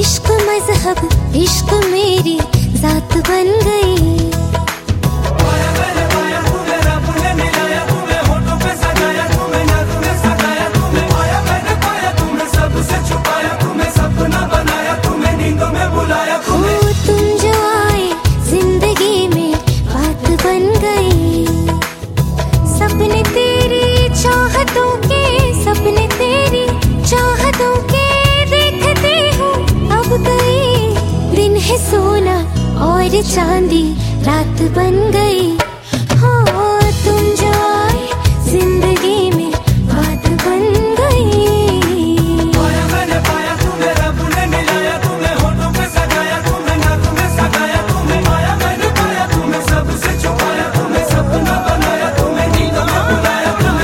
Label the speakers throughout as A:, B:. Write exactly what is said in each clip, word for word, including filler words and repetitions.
A: इश्क मजहब इश्क मेरी जात बन गई। सपने तेरी चाहतों के सपने तेरी चाहतों के देखते हूँ अब गई। दिन है सोना और चांदी रात बन गई। हाँ तुम जो आए जिंदगी में बात बन गई।
B: पाया मैंने पाया तुम्हें रब ने मिलाया तुम्हें होठों पे सजाया तुम्हें नाक में सगाया तुम्हें पाया मैंने पाया तुम्हें सबसे छुपाया तुम्हें सपना बनाया तुम्हें नींदों में बुलाया तुम्हें।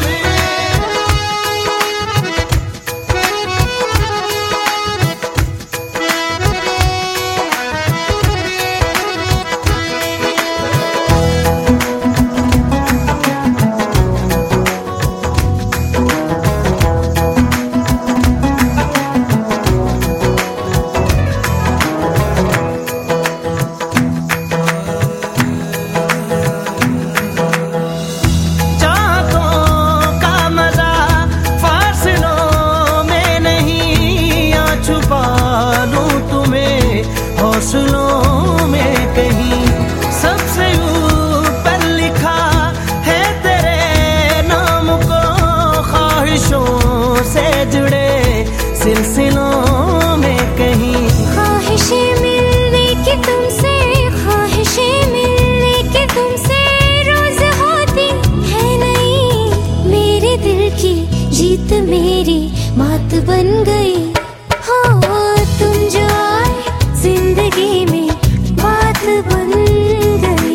C: हौसलों में कहीं सबसे ऊपर लिखा है तेरे नाम को। ख्वाहिशों से जुड़े सिलसिलों में कहीं
A: ख्वाहिशें मिलने की तुमसे ख्वाहिशें मिलने की तुमसे रोज होती है नहीं। मेरे दिल की जीत मेरी मात बन गई। हाँ तुम जो आए जिंदगी में बात बन गई।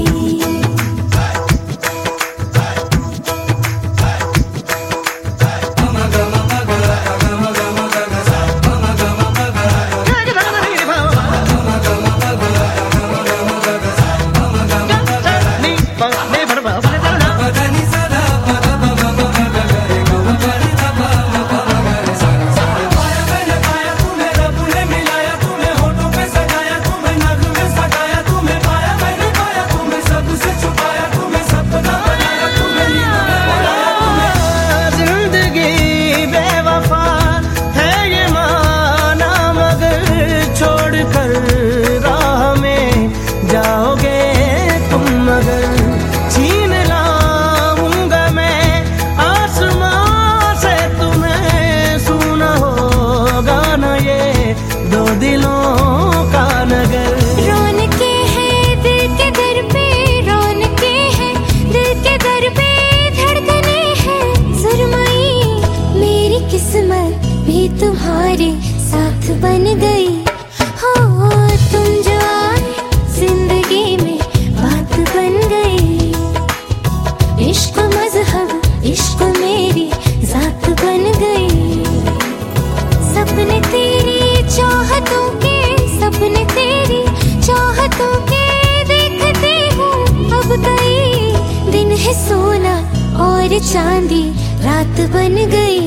C: छीन लाऊंगा मैं आसमां से तुम्हें सुना होगा ना ये दो दिलों का नगर।
A: रौनके हैं दिल के दर पे रौनके हैं दिल के दर पे धड़कने हैं सुरमई। मेरी किस्मत भी तुम्हारे साथ बन गई। हो तुम जो आए जिंदगी में बात बन गई। इश्क मजहब इश्क मेरी जात बन गई। सपने तेरी चाहतों के सपने तेरी चाहतों के देखते हूँ अब गई। दिन है सोना और चांदी रात बन गई।